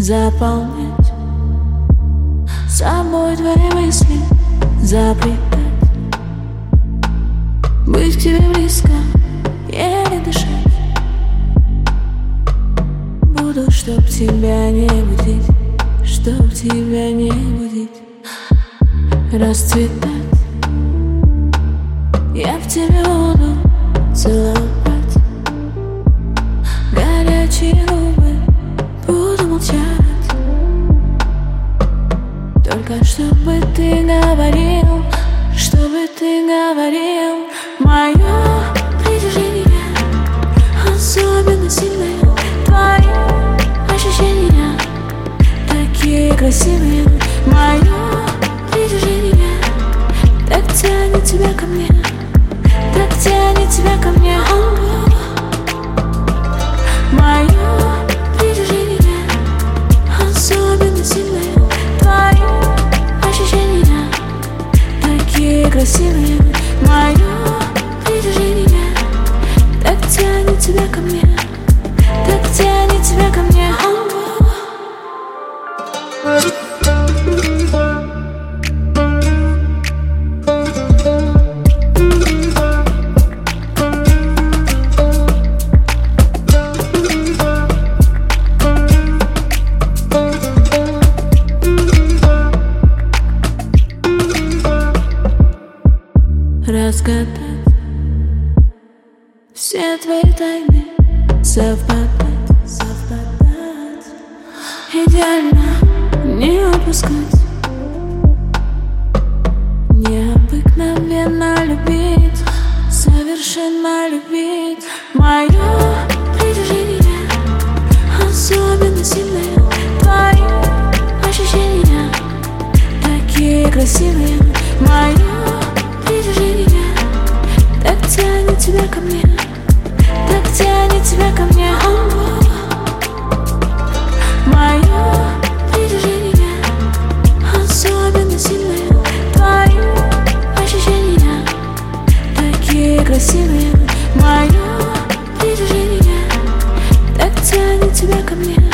заполнять собой твои мысли, заплетать, быть к тебе близко, еле дышать. Буду, чтоб тебя не будить, чтоб тебя не будить, расцветать. Я в тебе буду целовать, горячие губы буду молчать. Только чтобы ты говорил, чтобы ты говорил. Мое притяжение особенно сильное, твои ощущения такие красивые. Мое притяжение так тянет тебя ко мне, так тянет тебя ко мне. Мое притяжение особенно сильное, твои ощущения такие красивые. Мое притяжение так тянет тебя ко мне, так тянет тебя ко мне. Разгадать все твои тайны, совпадать, идеально не упускать, необыкновенно любить, совершенно любить. Мое притяжение особенно сильное, твои ощущения такие красивые. Мое притяжение так тянет тебя ко мне, так тянет тебя ко мне. Мое притяжение особенно сильное, твои ощущения такие красивые. Мое притяжение так тянет тебя ко мне.